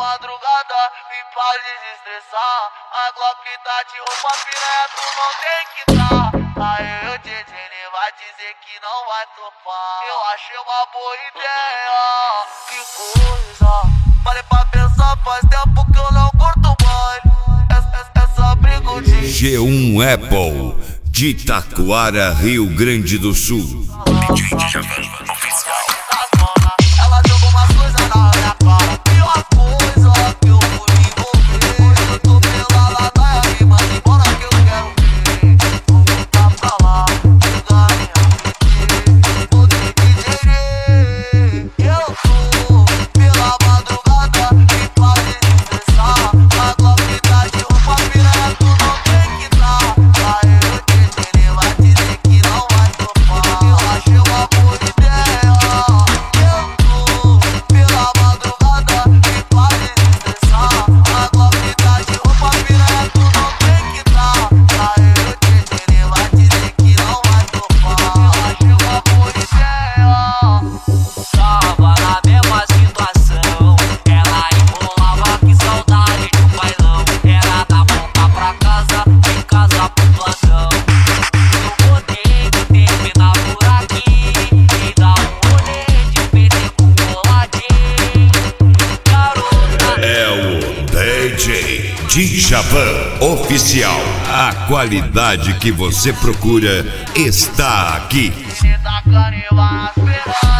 madrugada, vim pra desestressar. A Glock tá de roupa piranha, tu não tem que tá. Aí o DJ vai dizer que não vai topar. Eu achei uma boa ideia. Que coisa, falei pra pensar, faz tempo que eu não curto baile. Essa briga de G1 Apple, de Taquara, Rio Grande do Sul. DJ Djavan oficial. Ela jogou umas coisas na minha cara. Pior coisa que eu fui me envolver. Eu tô pela ladaia, me manda embora que eu quero ver. Vou voltar pra lá, pegar minha PT. Vou ter que dizer. Eu tô pela madrugada, vim pra desestressar. A Glock tá de roupa piranha, tu não tem que tá. Aí o DJ vai dizer que não vai topar. Eu achei uma boa ideia. Djavan oficial, a qualidade que você procura está aqui. Tá